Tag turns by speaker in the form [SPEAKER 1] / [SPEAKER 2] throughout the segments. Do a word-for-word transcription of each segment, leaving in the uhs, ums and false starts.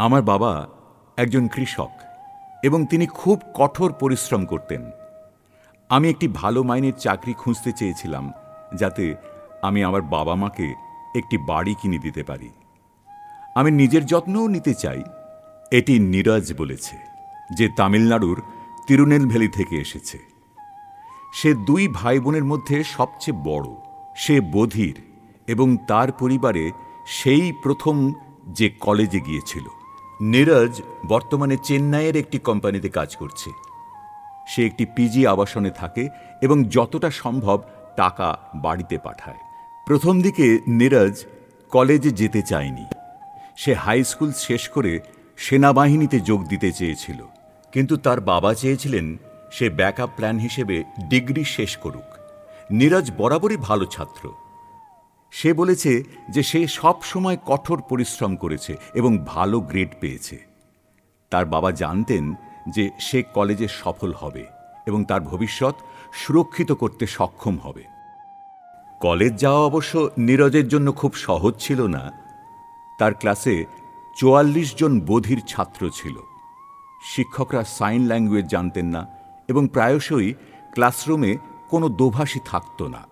[SPEAKER 1] আমার বাবা একজন কৃষক এবং তিনি খুব কঠোর পরিশ্রম করতেন। আমি একটি ভালো মাইনের চাকরি খুঁজতে চেয়েছিলাম, যাতে আমি আমার বাবা মাকে একটি বাড়ি কিনে দিতে পারি। আমি নিজের যত্নও নিতে চাই। এটি নীরজ বলেছে, যে তামিলনাড়ুর তিরুনেলভেলি থেকে এসেছে। সে দুই ভাই বোনের মধ্যে সবচেয়ে বড়। সে বধির এবং তার পরিবারে সেই প্রথম যে কলেজে গিয়েছিল। নীরজ বর্তমানে চেন্নাইয়ের একটি কোম্পানিতে কাজ করছে। সে একটি পিজি আবাসনে থাকে এবং যতটা সম্ভব টাকা বাড়িতে পাঠায়। প্রথম দিকে নীরজ কলেজে যেতে চায়নি। সে হাই স্কুল শেষ করে সেনাবাহিনীতে যোগ দিতে চেয়েছিল, কিন্তু তার বাবা চেয়েছিলেন সে ব্যাকআপ প্ল্যান হিসেবে ডিগ্রি শেষ করুক। নীরজ বরাবরই ভালো ছাত্র। সে বলেছে যে সে সব সময় কঠোর পরিশ্রম করেছে এবং ভালো গ্রেড পেয়েছে। তার বাবা জানতেন যে সে কলেজে সফল হবে এবং তার ভবিষ্যৎ সুরক্ষিত করতে সক্ষম হবে। কলেজ যাওয়া অবশ্য নীরজের জন্য খুব সহজ ছিল না। তার ক্লাসে চুয়াল্লিশ জন বধির ছাত্র ছিল। শিক্ষকরা সাইন ল্যাঙ্গুয়েজ জানতেন না এবং প্রায়শই ক্লাসরুমে কোনো দোভাষী থাকত না।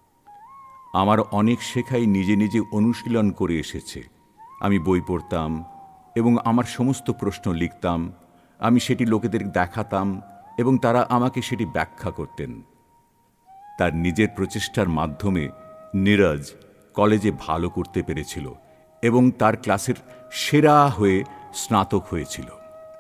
[SPEAKER 1] আমার অনেক শেখাই নিজে নিজে অনুশীলন করে এসেছে। আমি বই পড়তাম এবং আমার সমস্ত প্রশ্ন লিখতাম। আমি সেটি লোকেদের দেখাতাম এবং তারা আমাকে সেটি ব্যাখ্যা করতেন। তার নিজের প্রচেষ্টার মাধ্যমে নীরজ কলেজে ভালো করতে পেরেছিল এবং তার ক্লাসের সেরা হয়ে স্নাতক হয়েছিল।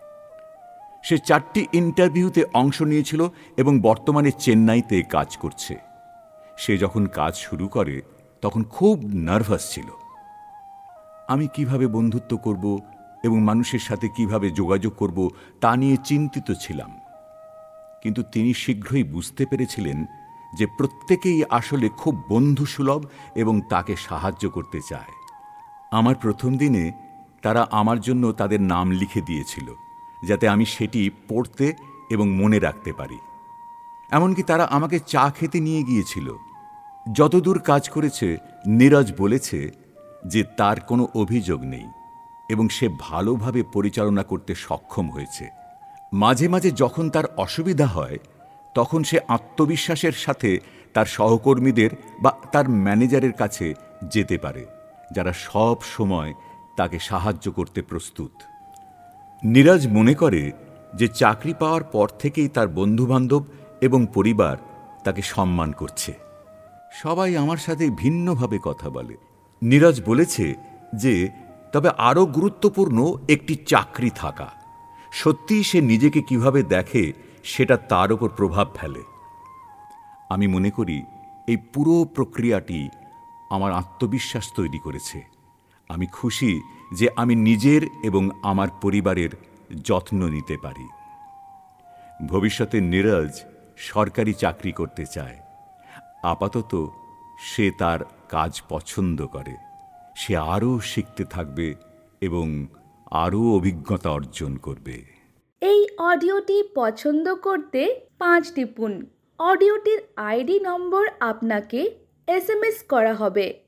[SPEAKER 1] সে চারটি ইন্টারভিউতে অংশ নিয়েছিল এবং বর্তমানে চেন্নাইতে কাজ করছে। সে যখন কাজ শুরু করে তখন খুব নার্ভাস ছিল। আমি কিভাবে বন্ধুত্ব করব এবং মানুষের সাথে কিভাবে যোগাযোগ করব তা নিয়ে চিন্তিত ছিলাম। কিন্তু তিনি শীঘ্রই বুঝতে পেরেছিলেন যে প্রত্যেকেই আসলে খুব বন্ধুসুলভ এবং তাকে সাহায্য করতে চায়। আমার প্রথম দিনে তারা আমার জন্য তাদের নাম লিখে দিয়েছিল, যাতে আমি সেটি পড়তে এবং মনে রাখতে পারি। এমনকি তারা আমাকে চা খেতে নিয়ে গিয়েছিল। যতদূর কাজ করেছে, নীরজ বলেছে যে তার কোনো অভিযোগ নেই এবং সে ভালোভাবে পরিচালনা করতে সক্ষম হয়েছে। মাঝে মাঝে যখন তার অসুবিধা হয়, তখন সে আত্মবিশ্বাসের সাথে তার সহকর্মীদের বা তার ম্যানেজারের কাছে যেতে পারে, যারা সব সময় তাকে সাহায্য করতে প্রস্তুত। নীরজ মনে করে যে চাকরি পাওয়ার পর থেকেই তার বন্ধুবান্ধব এবং পরিবার তাকে সম্মান করছে। সবাই আমার সাথে ভিন্নভাবে কথা বলে। নীরজ বলেছে যে তবে আরও গুরুত্বপূর্ণ একটি চাকরি থাকা। সত্যিই সে নিজেকে কিভাবে দেখে সেটা তার উপর প্রভাব ফেলে। আমি মনে করি এই পুরো প্রক্রিয়াটি আমার আত্মবিশ্বাস তৈরি করেছে। আমি খুশি যে আমি নিজের এবং আমার পরিবারের যত্ন নিতে পারি। ভবিষ্যতে নীরজ সরকারি চাকরি করতে চায়। আপাতত সে তার কাজ পছন্দ করে। সে আরও শিখতে থাকবে এবং আরও অভিজ্ঞতা অর্জন করবে।
[SPEAKER 2] এই অডিওটি পছন্দ করতে পাঁচ টিপুন। অডিওটির আইডি নম্বর আপনাকে এস এম এস করা হবে।